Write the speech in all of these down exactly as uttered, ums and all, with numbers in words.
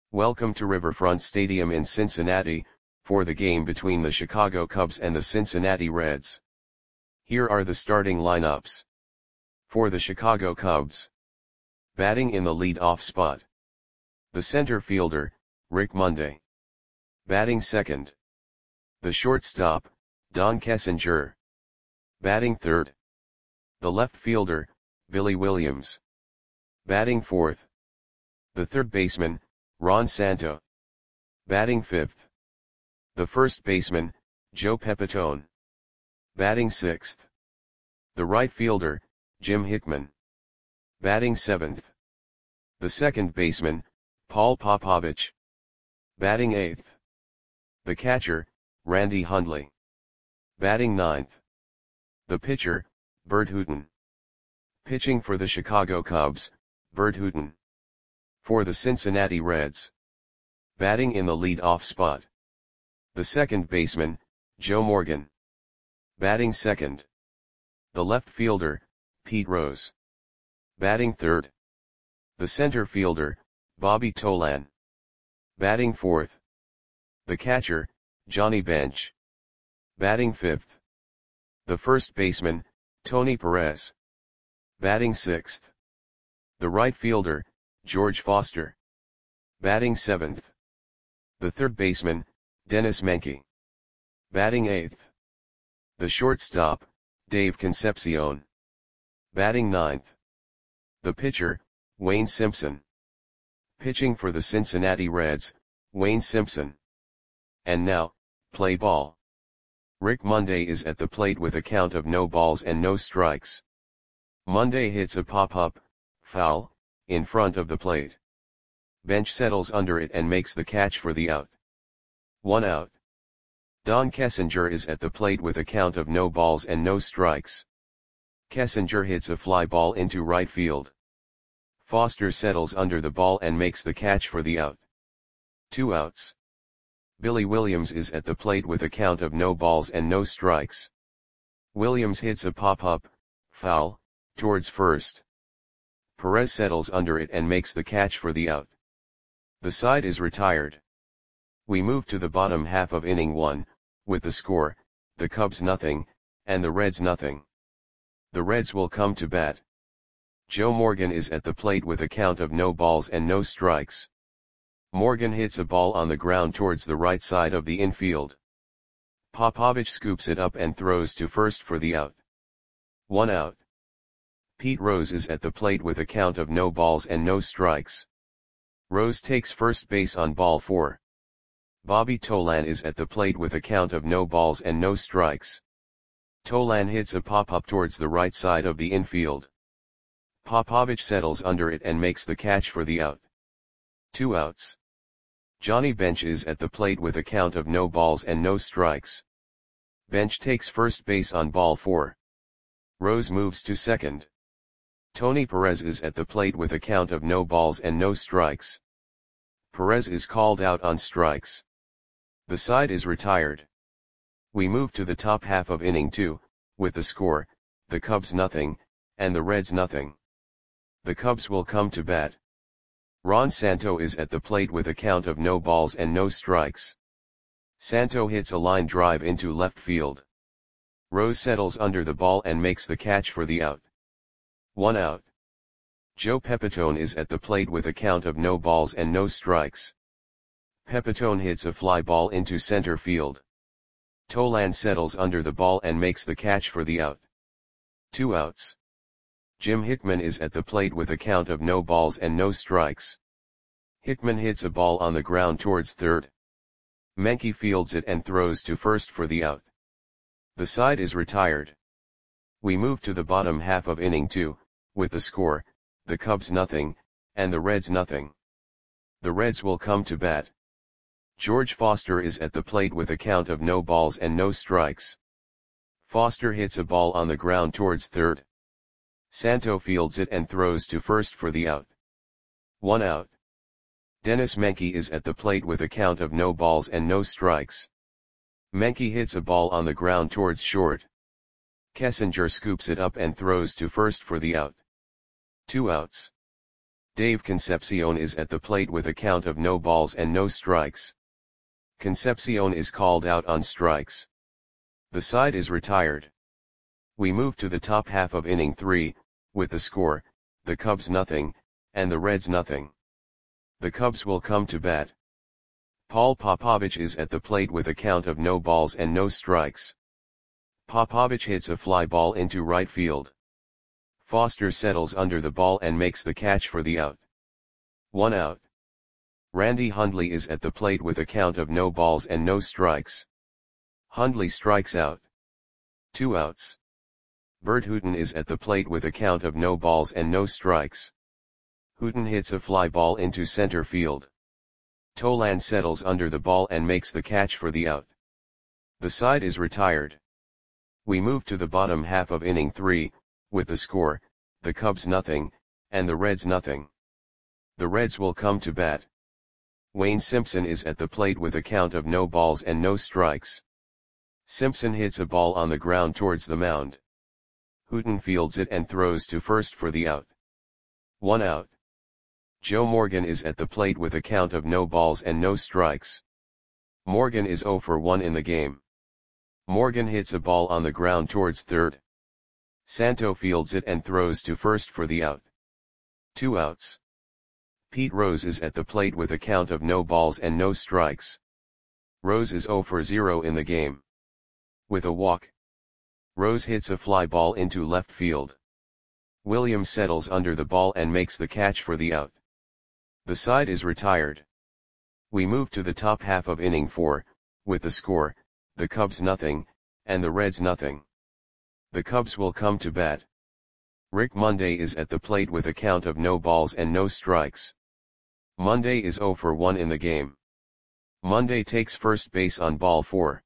Welcome to Riverfront Stadium in Cincinnati, for the game between the Chicago Cubs and the Cincinnati Reds. Here are the starting lineups. For the Chicago Cubs. Batting in the lead-off spot. The center fielder, Rick Monday. Batting second. The shortstop, Don Kessinger. Batting third. The left fielder, Billy Williams. Batting fourth. The third baseman, Ron Santo. Batting fifth. The first baseman, Joe Pepitone. Batting sixth. The right fielder, Jim Hickman. Batting seventh. The second baseman, Paul Popovich. Batting eighth. The catcher, Randy Hundley. Batting ninth. The pitcher, Bert Hooton. Pitching for the Chicago Cubs, Bert Hooton. For the Cincinnati Reds. Batting in the lead-off spot. The second baseman, Joe Morgan. Batting second. The left fielder, Pete Rose. Batting third. The center fielder, Bobby Tolan. Batting fourth. The catcher, Johnny Bench. Batting fifth. The first baseman, Tony Perez. Batting sixth. The right fielder, George Foster. Batting seventh. The third baseman, Dennis Menke. Batting eighth. The shortstop, Dave Concepcion. Batting ninth. The pitcher, Wayne Simpson. Pitching for the Cincinnati Reds, Wayne Simpson. And now, play ball. Rick Monday is at the plate with a count of no balls and no strikes. Monday hits a pop-up, foul, in front of the plate. Bench settles under it and makes the catch for the out. One out. Don Kessinger is at the plate with a count of no balls and no strikes. Kessinger hits a fly ball into right field. Foster settles under the ball and makes the catch for the out. Two outs. Billy Williams is at the plate with a count of no balls and no strikes. Williams hits a pop-up, foul, towards first. Perez settles under it and makes the catch for the out. The side is retired. We move to the bottom half of inning one, with the score, the Cubs nothing, and the Reds nothing. The Reds will come to bat. Joe Morgan is at the plate with a count of no balls and no strikes. Morgan hits a ball on the ground towards the right side of the infield. Popovich scoops it up and throws to first for the out. One out. Pete Rose is at the plate with a count of no balls and no strikes. Rose takes first base on ball four. Bobby Tolan is at the plate with a count of no balls and no strikes. Tolan hits a pop-up towards the right side of the infield. Popovich settles under it and makes the catch for the out. Two outs. Johnny Bench is at the plate with a count of no balls and no strikes. Bench takes first base on ball four. Rose moves to second. Tony Perez is at the plate with a count of no balls and no strikes. Perez is called out on strikes. The side is retired. We move to the top half of inning two, with the score, the Cubs nothing, and the Reds nothing. The Cubs will come to bat. Ron Santo is at the plate with a count of no balls and no strikes. Santo hits a line drive into left field. Rose settles under the ball and makes the catch for the out. One out. Joe Pepitone is at the plate with a count of no balls and no strikes. Pepitone hits a fly ball into center field. Tolan settles under the ball and makes the catch for the out. Two outs. Jim Hickman is at the plate with a count of no balls and no strikes. Hickman hits a ball on the ground towards third. Menke fields it and throws to first for the out. The side is retired. We move to the bottom half of inning two, with the score, the Cubs nothing, and the Reds nothing. The Reds will come to bat. George Foster is at the plate with a count of no balls and no strikes. Foster hits a ball on the ground towards third. Santo fields it and throws to first for the out. One out. Dennis Menke is at the plate with a count of no balls and no strikes. Menke hits a ball on the ground towards short. Kessinger scoops it up and throws to first for the out. Two outs. Dave Concepcion is at the plate with a count of no balls and no strikes. Concepcion is called out on strikes. The side is retired. We move to the top half of inning three, with the score, the Cubs nothing, and the Reds nothing. The Cubs will come to bat. Paul Popovich is at the plate with a count of no balls and no strikes. Popovich hits a fly ball into right field. Foster settles under the ball and makes the catch for the out. One out. Randy Hundley is at the plate with a count of no balls and no strikes. Hundley strikes out. Two outs. Bert Hooton is at the plate with a count of no balls and no strikes. Hooton hits a fly ball into center field. Tolan settles under the ball and makes the catch for the out. The side is retired. We move to the bottom half of inning three, with the score, the Cubs nothing, and the Reds nothing. The Reds will come to bat. Wayne Simpson is at the plate with a count of no balls and no strikes. Simpson hits a ball on the ground towards the mound. Hooton fields it and throws to first for the out. One out. Joe Morgan is at the plate with a count of no balls and no strikes. Morgan is oh for one in the game. Morgan hits a ball on the ground towards third. Santo fields it and throws to first for the out. Two outs. Pete Rose is at the plate with a count of no balls and no strikes. Rose is oh for zero in the game. With a walk, Rose hits a fly ball into left field. Williams settles under the ball and makes the catch for the out. The side is retired. We move to the top half of inning four, with the score, the Cubs nothing, and the Reds nothing. The Cubs will come to bat. Rick Monday is at the plate with a count of no balls and no strikes. Monday is oh for one in the game. Monday takes first base on ball four.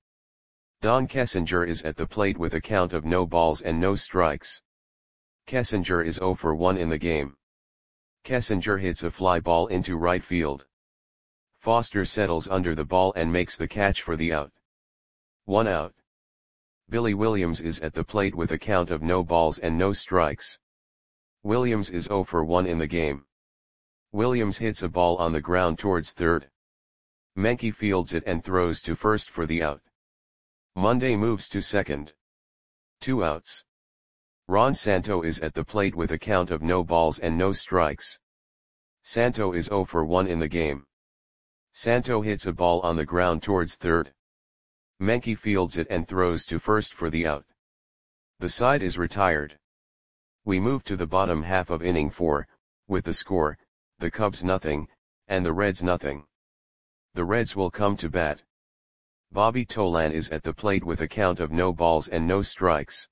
Don Kessinger is at the plate with a count of no balls and no strikes. Kessinger is oh for one in the game. Kessinger hits a fly ball into right field. Foster settles under the ball and makes the catch for the out. One out. Billy Williams is at the plate with a count of no balls and no strikes. Williams is oh for one in the game. Williams hits a ball on the ground towards third. Menke fields it and throws to first for the out. Monday moves to second. Two outs. Ron Santo is at the plate with a count of no balls and no strikes. Santo is oh for one in the game. Santo hits a ball on the ground towards third. Menke fields it and throws to first for the out. The side is retired. We move to the bottom half of inning four, with the score, the Cubs nothing, and the Reds nothing. The Reds will come to bat. Bobby Tolan is at the plate with a count of no balls and no strikes.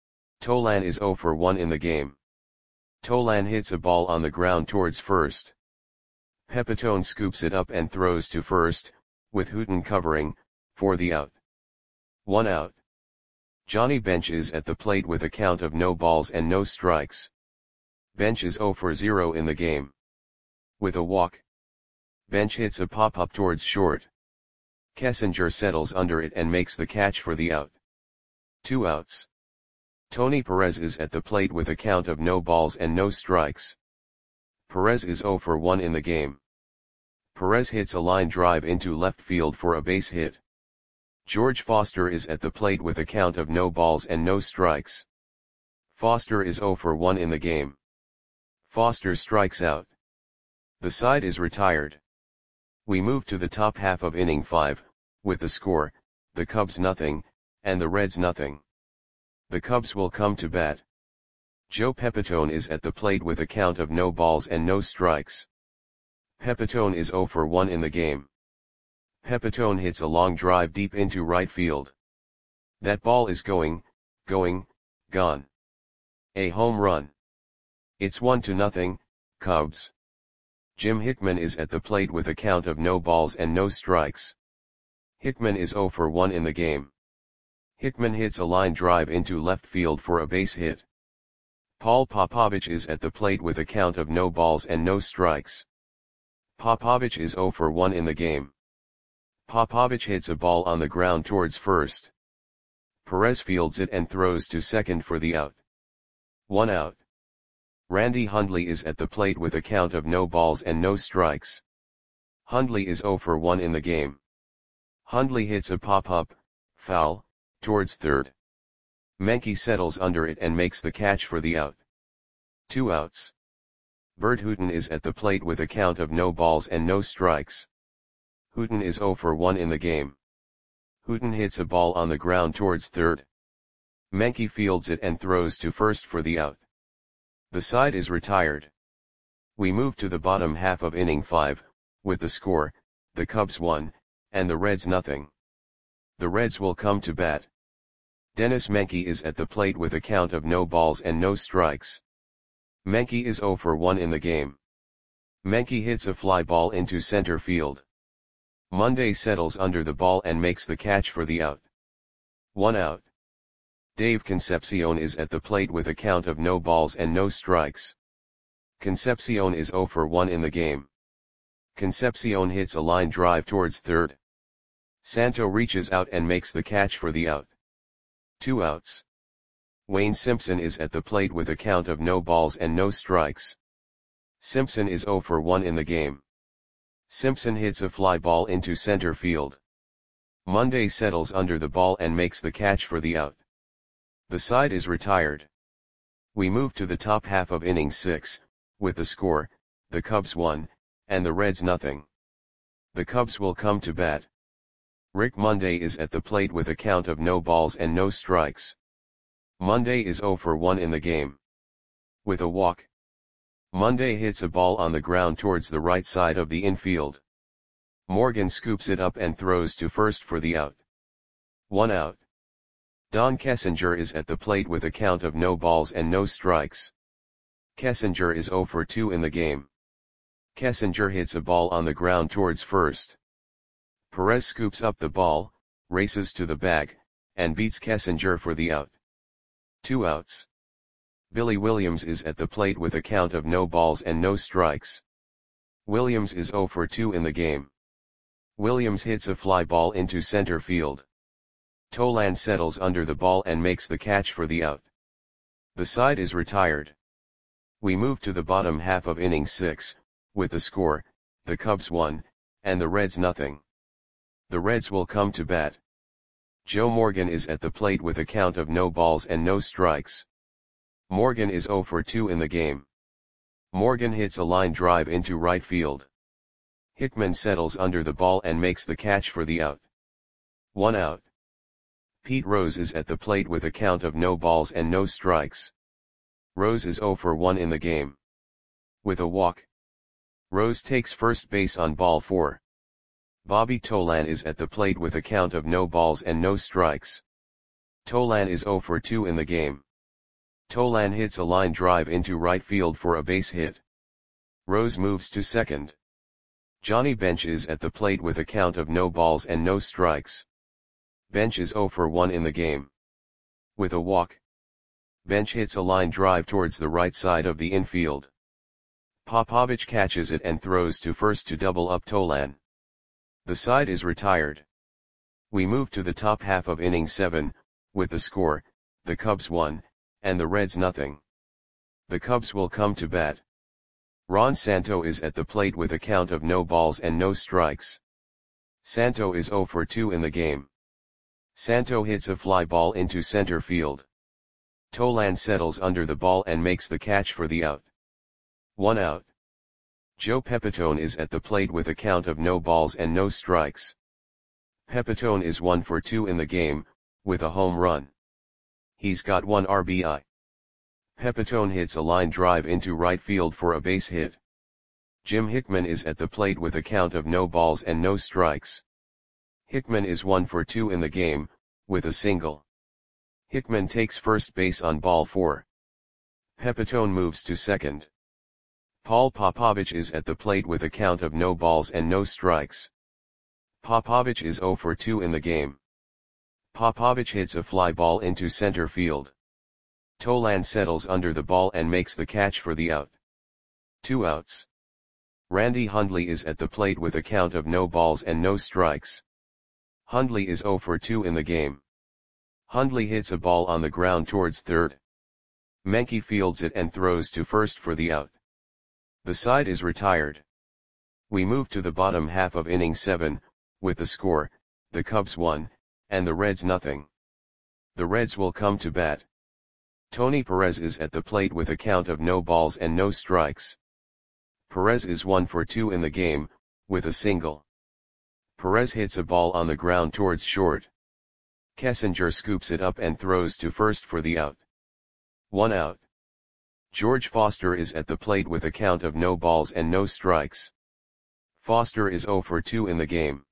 Tolan is oh for one in the game. Tolan hits a ball on the ground towards first. Pepitone scoops it up and throws to first, with Hooton covering, for the out. One out. Johnny Bench is at the plate with a count of no balls and no strikes. Bench is oh for zero in the game. With a walk, Bench hits a pop-up towards short. Kessinger settles under it and makes the catch for the out. Two outs. Tony Perez is at the plate with a count of no balls and no strikes. Perez is oh for one in the game. Perez hits a line drive into left field for a base hit. George Foster is at the plate with a count of no balls and no strikes. Foster is oh for one in the game. Foster strikes out. The side is retired. We move to the top half of inning five, with the score, the Cubs nothing, and the Reds nothing. The Cubs will come to bat. Joe Pepitone is at the plate with a count of no balls and no strikes. Pepitone is oh for one in the game. Pepitone hits a long drive deep into right field. That ball is going, going, gone. A home run. It's one to nothing, Cubs. Jim Hickman is at the plate with a count of no balls and no strikes. Hickman is oh for one in the game. Hickman hits a line drive into left field for a base hit. Paul Popovich is at the plate with a count of no balls and no strikes. Popovich is oh for one in the game. Popovich hits a ball on the ground towards first. Perez fields it and throws to second for the out. One out. Randy Hundley is at the plate with a count of no balls and no strikes. Hundley is zero for one in the game. Hundley hits a pop-up, foul, towards third. Menke settles under it and makes the catch for the out. Two outs. Bert Hooton is at the plate with a count of no balls and no strikes. Hooton is zero for one in the game. Hooton hits a ball on the ground towards third. Menke fields it and throws to first for the out. The side is retired. We move to the bottom half of inning five, with the score, the Cubs one, and the Reds nothing. The Reds will come to bat. Dennis Menke is at the plate with a count of no balls and no strikes. Menke is zero for one in the game. Menke hits a fly ball into center field. Monday settles under the ball and makes the catch for the out. One out. Dave Concepcion is at the plate with a count of no balls and no strikes. Concepcion is zero for one in the game. Concepcion hits a line drive towards third. Santo reaches out and makes the catch for the out. Two outs. Wayne Simpson is at the plate with a count of no balls and no strikes. Simpson is zero for one in the game. Simpson hits a fly ball into center field. Monday settles under the ball and makes the catch for the out. The side is retired. We move to the top half of inning six, with the score, the Cubs one, and the Reds nothing. The Cubs will come to bat. Rick Monday is at the plate with a count of no balls and no strikes. Monday is zero for one in the game. With a walk. Monday hits a ball on the ground towards the right side of the infield. Morgan scoops it up and throws to first for the out. One out. Don Kessinger is at the plate with a count of no balls and no strikes. Kessinger is zero for two in the game. Kessinger hits a ball on the ground towards first. Perez scoops up the ball, races to the bag, and beats Kessinger for the out. Two outs. Billy Williams is at the plate with a count of no balls and no strikes. Williams is zero for two in the game. Williams hits a fly ball into center field. Tolan settles under the ball and makes the catch for the out. The side is retired. We move to the bottom half of inning six, with the score, the Cubs one, and the Reds nothing. The Reds will come to bat. Joe Morgan is at the plate with a count of no balls and no strikes. Morgan is zero for two in the game. Morgan hits a line drive into right field. Hickman settles under the ball and makes the catch for the out. One out. Pete Rose is at the plate with a count of no balls and no strikes. Rose is zero for one in the game. With a walk. Rose takes first base on ball four. Bobby Tolan is at the plate with a count of no balls and no strikes. Tolan is zero for two in the game. Tolan hits a line drive into right field for a base hit. Rose moves to second. Johnny Bench is at the plate with a count of no balls and no strikes. Bench is zero for one in the game. With a walk. Bench hits a line drive towards the right side of the infield. Popovich catches it and throws to first to double up Tolan. The side is retired. We move to the top half of inning seven, with the score, the Cubs one, and the Reds nothing. The Cubs will come to bat. Ron Santo is at the plate with a count of no balls and no strikes. Santo is zero for two in the game. Santo hits a fly ball into center field. Tolan settles under the ball and makes the catch for the out. One out. Joe Pepitone is at the plate with a count of no balls and no strikes. Pepitone is one for two in the game, with a home run. He's got one R B I. Pepitone hits a line drive into right field for a base hit. Jim Hickman is at the plate with a count of no balls and no strikes. Hickman is one for two in the game, with a single. Hickman takes first base on ball four. Pepitone moves to second. Paul Popovich is at the plate with a count of no balls and no strikes. Popovich is zero for two in the game. Popovich hits a fly ball into center field. Tolan settles under the ball and makes the catch for the out. Two outs. Randy Hundley is at the plate with a count of no balls and no strikes. Hundley is zero for two in the game. Hundley hits a ball on the ground towards third. Menke fields it and throws to first for the out. The side is retired. We move to the bottom half of inning seven, with the score, the Cubs one, and the Reds nothing. The Reds will come to bat. Tony Perez is at the plate with a count of no balls and no strikes. Perez is one for two in the game, with a single. Perez hits a ball on the ground towards short. Kessinger scoops it up and throws to first for the out. One out. George Foster is at the plate with a count of no balls and no strikes. Foster is zero for two in the game.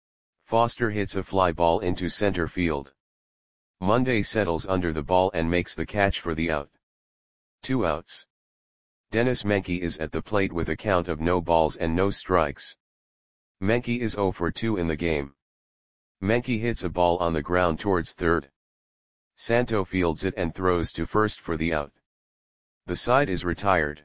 Foster hits a fly ball into center field. Monday settles under the ball and makes the catch for the out. Two outs. Dennis Menke is at the plate with a count of no balls and no strikes. Menke is zero for two in the game. Menke hits a ball on the ground towards third. Santo fields it and throws to first for the out. The side is retired.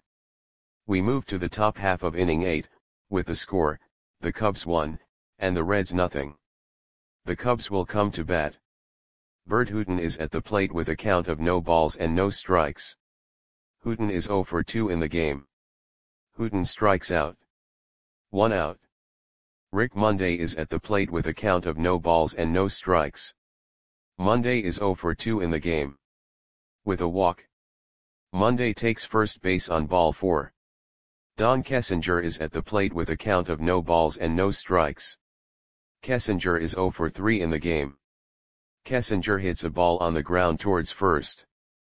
We move to the top half of inning eight, with the score, the Cubs one, and the Reds nothing. The Cubs will come to bat. Bert Hooton is at the plate with a count of no balls and no strikes. Hooton is zero for two in the game. Hooton strikes out. One out. Rick Monday is at the plate with a count of no balls and no strikes. Monday is zero for two in the game. With a walk. Monday takes first base on ball four. Don Kessinger is at the plate with a count of no balls and no strikes. Kessinger is zero for three in the game. Kessinger hits a ball on the ground towards first.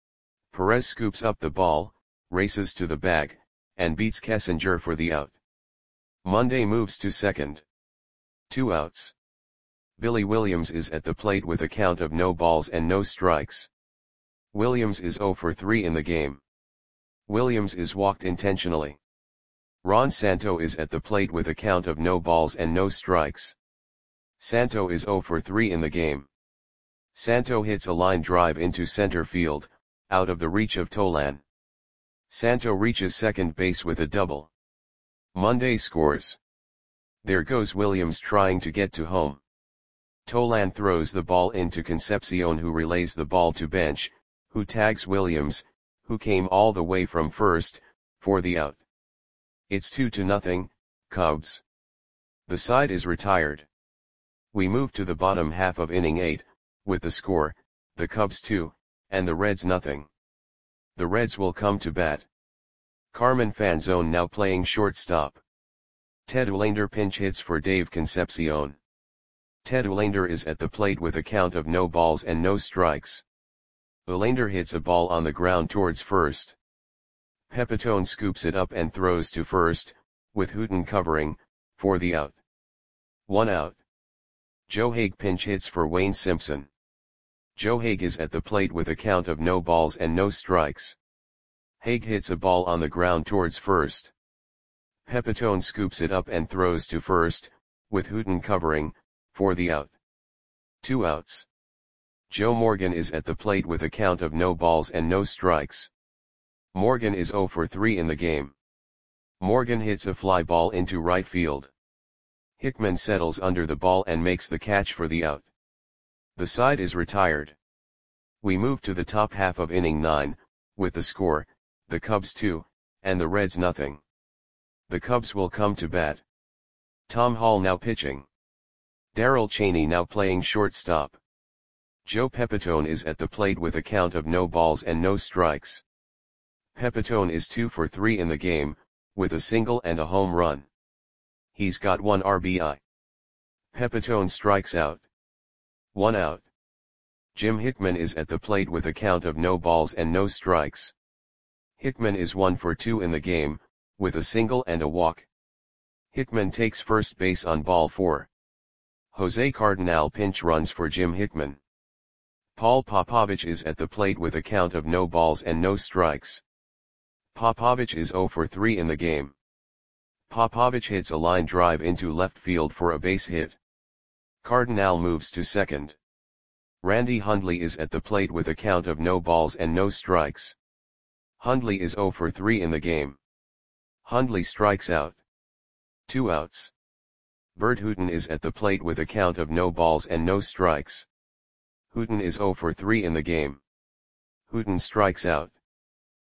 Perez scoops up the ball, races to the bag, and beats Kessinger for the out. Monday moves to second. Two outs. Billy Williams is at the plate with a count of no balls and no strikes. Williams is zero for three in the game. Williams is walked intentionally. Ron Santo is at the plate with a count of no balls and no strikes. Santo is zero for three in the game. Santo hits a line drive into center field, out of the reach of Tolan. Santo reaches second base with a double. Monday scores. There goes Williams trying to get to home. Tolan throws the ball into Concepcion, who relays the ball to Bench, who tags Williams, who came all the way from first, for the out. It's two to nothing, Cubs. The side is retired. We move to the bottom half of inning eight, with the score, the Cubs two, and the Reds nothing. The Reds will come to bat. Carmen Fanzone now playing shortstop. Ted Olander pinch hits for Dave Concepcion. Ted Olander is at the plate with a count of no balls and no strikes. Olander hits a ball on the ground towards first. Pepitone scoops it up and throws to first, with Hooton covering, for the out. One out. Joe Haig pinch hits for Wayne Simpson. Joe Haig is at the plate with a count of no balls and no strikes. Haig hits a ball on the ground towards first. Pepitone scoops it up and throws to first, with Hooton covering, for the out. Two outs. Joe Morgan is at the plate with a count of no balls and no strikes. Morgan is zero for three in the game. Morgan hits a fly ball into right field. Hickman settles under the ball and makes the catch for the out. The side is retired. We move to the top half of inning nine, with the score, the Cubs two, and the Reds nothing. The Cubs will come to bat. Tom Hall now pitching. Darrell Chaney now playing shortstop. Joe Pepitone is at the plate with a count of no balls and no strikes. Pepitone is two for three in the game, with a single and a home run. He's got one R B I. Pepitone strikes out. One out. Jim Hickman is at the plate with a count of no balls and no strikes. Hickman is one for two in the game, with a single and a walk. Hickman takes first base on ball four. Jose Cardinal pinch runs for Jim Hickman. Paul Popovich is at the plate with a count of no balls and no strikes. Popovich is zero for three in the game. Popovich hits a line drive into left field for a base hit. Cardinal moves to second. Randy Hundley is at the plate with a count of no balls and no strikes. Hundley is zero for three in the game. Hundley strikes out. Two outs. Bert Hooton is at the plate with a count of no balls and no strikes. Hooton is zero for three in the game. Hooton strikes out.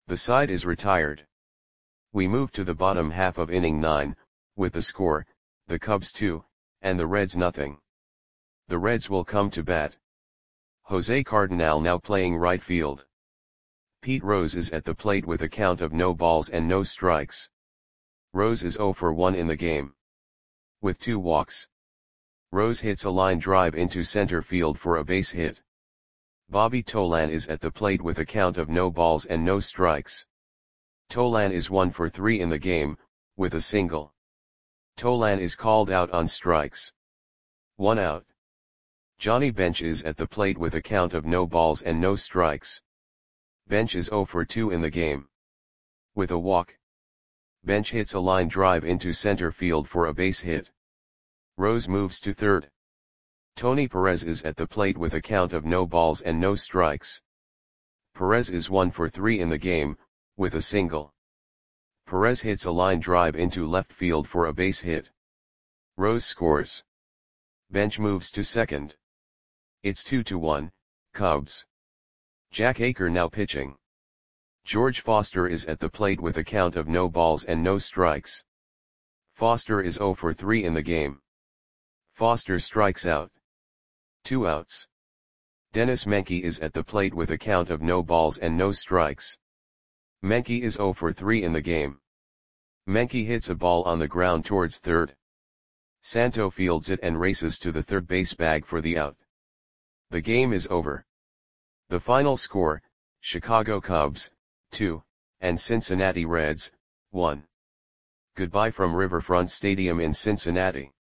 The side is retired. We move to the bottom half of inning nine, with the score, the Cubs two, and the Reds nothing. The Reds will come to bat. Jose Cardenal now playing right field. Pete Rose is at the plate with a count of no balls and no strikes. Rose is zero for one in the game, with two walks. Rose hits a line drive into center field for a base hit. Bobby Tolan is at the plate with a count of no balls and no strikes. Tolan is one for three in the game, with a single. Tolan is called out on strikes. One out. Johnny Bench is at the plate with a count of no balls and no strikes. Bench is zero for two in the game, with a walk. Bench hits a line drive into center field for a base hit. Rose moves to third. Tony Perez is at the plate with a count of no balls and no strikes. Perez is one for three in the game, with a single. Perez hits a line drive into left field for a base hit. Rose scores. Bench moves to second. It's two to one, Cubs. Jack Aker now pitching. George Foster is at the plate with a count of no balls and no strikes. Foster is zero for three in the game. Foster strikes out. Two outs. Dennis Menke is at the plate with a count of no balls and no strikes. Menke is zero for three in the game. Menke hits a ball on the ground towards third. Santo fields it and races to the third base bag for the out. The game is over. The final score, Chicago Cubs, two, and Cincinnati Reds, one. Goodbye from Riverfront Stadium in Cincinnati.